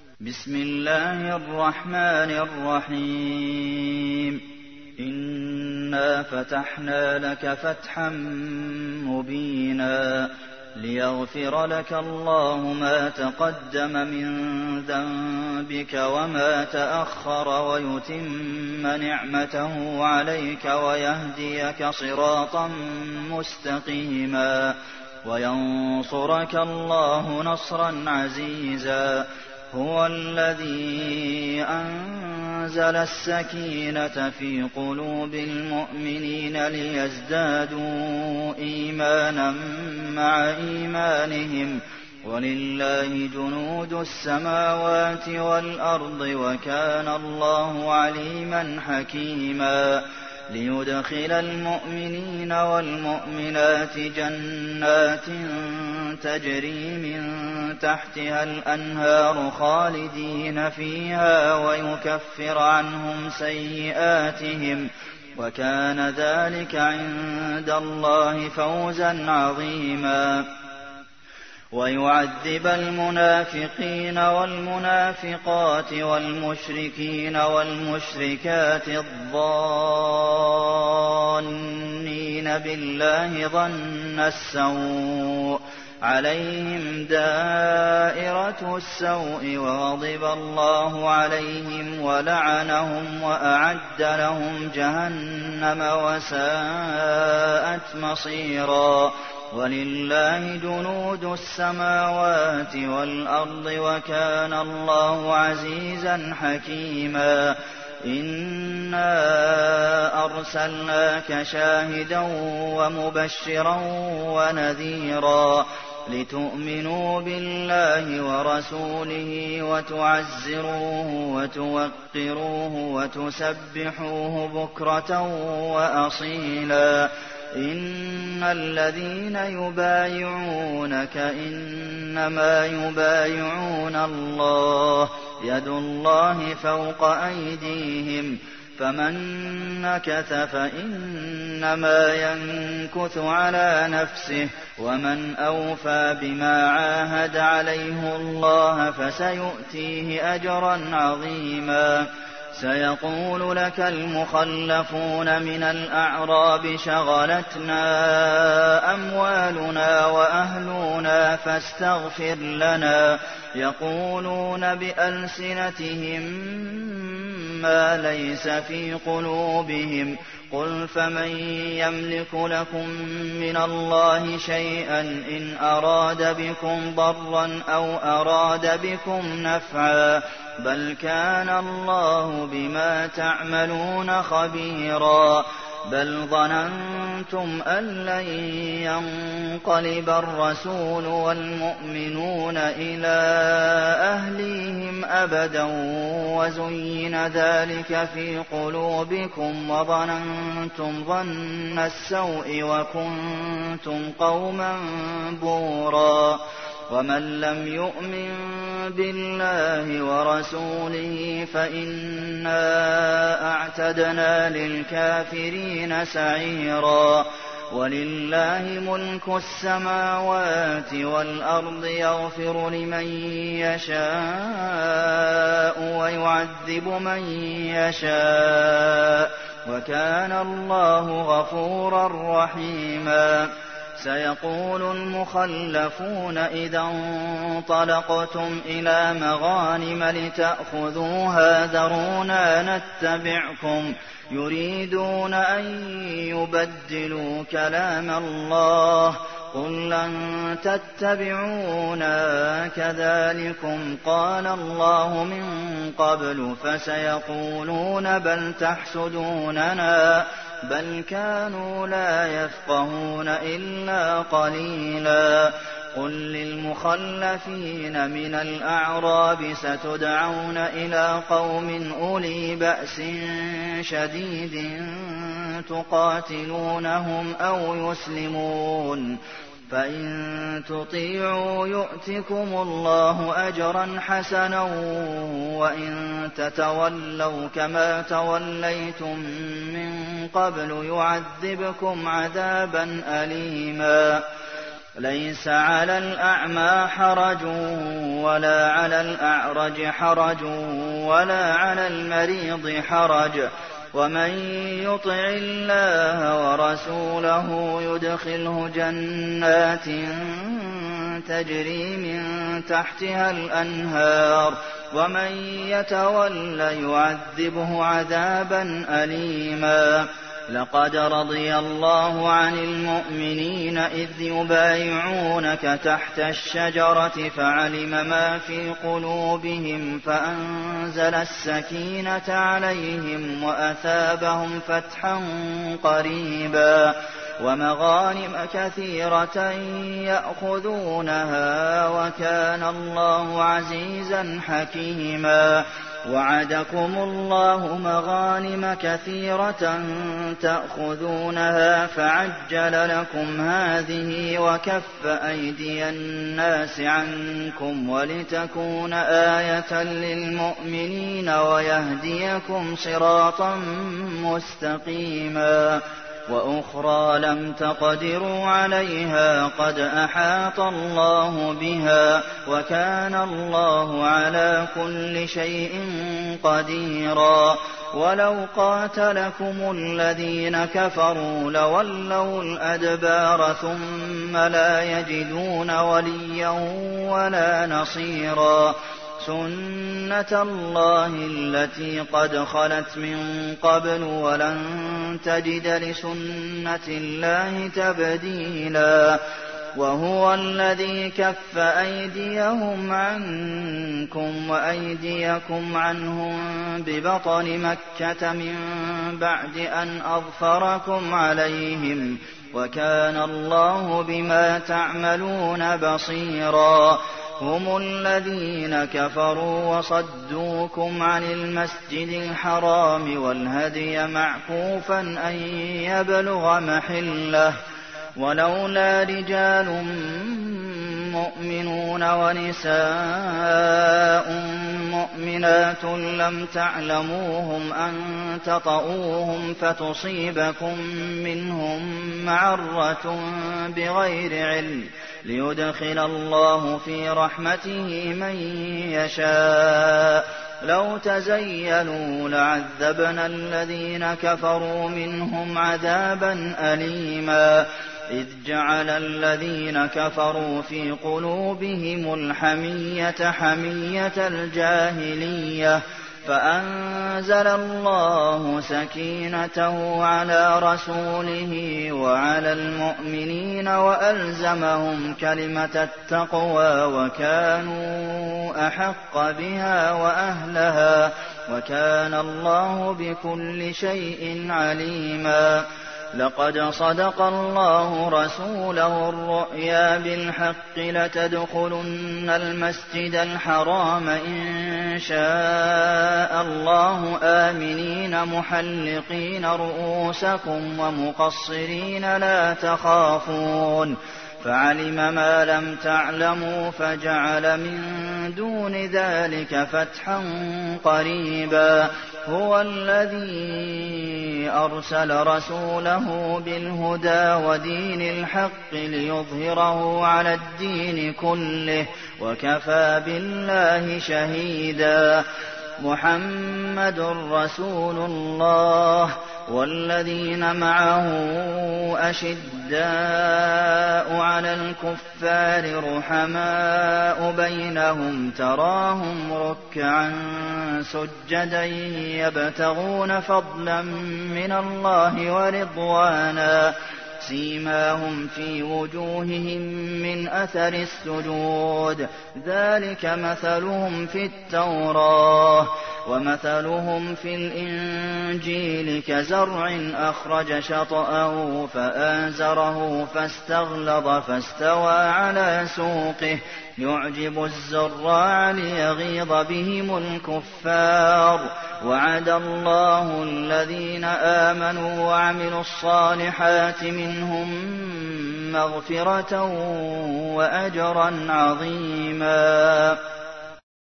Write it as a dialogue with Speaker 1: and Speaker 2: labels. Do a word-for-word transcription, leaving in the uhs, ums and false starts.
Speaker 1: بسم الله الرحمن الرحيم إنا فتحنا لك فتحا مبينا ليغفر لك الله ما تقدم من ذنبك وما تأخر ويتم نعمته عليك ويهديك صراطا مستقيما وينصرك الله نصرا عزيزا هو الذي أنزل السكينة في قلوب المؤمنين ليزدادوا إيمانا مع إيمانهم ولله جنود السماوات والأرض وكان الله عليما حكيما ليدخل المؤمنين والمؤمنات جنات تجري من تحتها الأنهار خالدين فيها ويكفر عنهم سيئاتهم وكان ذلك عند الله فوزا عظيما ويعذب المنافقين والمنافقات والمشركين والمشركات الظانين بالله ظن السوء عليهم دائرة السوء وغضب الله عليهم ولعنهم وأعد لهم جهنم وساءت مصيرا ولله جنود السماوات والأرض وكان الله عزيزا حكيما إنا أرسلناك شاهدا ومبشرا ونذيرا لتؤمنوا بالله ورسوله وتعزروه وتوقروه وتسبحوه بكرة وأصيلا إن الذين يبايعونك إنما يبايعون الله يد الله فوق أيديهم فمن نكث فإنما ينكث على نفسه ومن أوفى بما عاهد عليه الله فسيؤتيه أجرا عظيما سيقول لك المخلفون من الأعراب شغلتنا أموالنا وأهلنا فاستغفر لنا يقولون بألسنتهم ما ليس في قلوبهم قل فمن يملك لكم من الله شيئا إن أراد بكم ضرا أو أراد بكم نفعا بل كان الله بما تعملون خبيرا بل ظننتم أن لن ينقلب الرسول والمؤمنون إلى أهليهم أبدا وزين ذلك في قلوبكم وظننتم ظن السوء وكنتم قوما بورا ومن لم يؤمن بالله ورسوله فإنا أعتدنا للكافرين سعيرا ولله ملك السماوات والأرض يغفر لمن يشاء ويعذب من يشاء وكان الله غفورا رحيما سيقول المخلفون إذا انطلقتم إلى مغانم لتأخذوها ذرونا نتبعكم يريدون أن يبدلوا كلام الله قل لن تتبعونا كذلكم قال الله من قبل فسيقولون بل تحسدوننا بل كانوا لا يفقهون إلا قليلا قل للمخلفين من الأعراب ستدعون إلى قوم أولي بأس شديد تقاتلونهم أو يسلمون فإن تطيعوا يؤتكم الله أجرا حسنا وإن تتولوا كما توليتم من قبل يعذبكم عذابا أليما ليس على الأعمى حرج ولا على الأعرج حرج ولا على المريض حرج ومن يطع الله ورسوله يدخله جنات تجري من تحتها الأنهار ومن يتول يعذبه عذابا أليما. لقد رضي الله عن المؤمنين إذ يبايعونك تحت الشجرة فعلم ما في قلوبهم فأنزل السكينة عليهم وأثابهم فتحا قريبا ومغانم كثيرة يأخذونها وكان الله عزيزا حكيما. وعدكم الله مغانم كثيرة تأخذونها فعجل لكم هذه وكف أيدي الناس عنكم ولتكون آية للمؤمنين ويهديكم صراطا مستقيما. وأخرى لم تقدروا عليها قد أحاط الله بها وكان الله على كل شيء قديرا. ولو قاتلكم الذين كفروا لولوا الأدبار ثم لا يجدون وليا ولا نصيرا. سنة الله التي قد خلت من قبل ولن تجد لسنة الله تبديلا. وهو الذي كف أيديهم عنكم وأيديكم عنهم ببطن مكة من بعد أن أظفركم عليهم وكان الله بما تعملون بصيرا. هم الذين كفروا وصدوكم عن المسجد الحرام والهدي معكوفا أن يبلغ محله ولولا رجال مؤمنون ونساء مؤمنات لم تعلموهم أن تطؤوهم فتصيبكم منهم معرة بغير علم ليدخل الله في رحمته من يشاء. لو تزيلوا لعذبنا الذين كفروا منهم عذابا أليما. إذ جعل الذين كفروا في قلوبهم الحمية حمية الجاهلية فأنزل الله سكينته على رسوله وعلى المؤمنين وألزمهم كلمة التقوى وكانوا أحق بها وأهلها وكان الله بكل شيء عليما. لقد صدق الله رسوله الرؤيا بالحق لتدخلن المسجد الحرام إن شاء الله آمنين محلقين رؤوسكم ومقصرين لا تخافون فعلم ما لم تعلموا فجعل من دون ذلك فتحا قريبا. هو الذي أرسل رسوله بالهدى ودين الحق ليظهره على الدين كله وكفى بالله شهيدا. محمد رسول الله والذين معه أشداء على الكفار رحماء بينهم تراهم ركعا سجدا يبتغون فضلا من الله ورضوانا سيماهم في وجوههم من أثر السجود ذلك مثلهم في التوراة ومثلهم في الإنجيل كزرع أخرج شطأه فآزره فاستغلظ فاستوى على سوقه يعجب الزراع ليغيظ بهم الكفار. وعد الله الذين آمنوا وعملوا الصالحات منهم مغفرة وأجرا عظيما.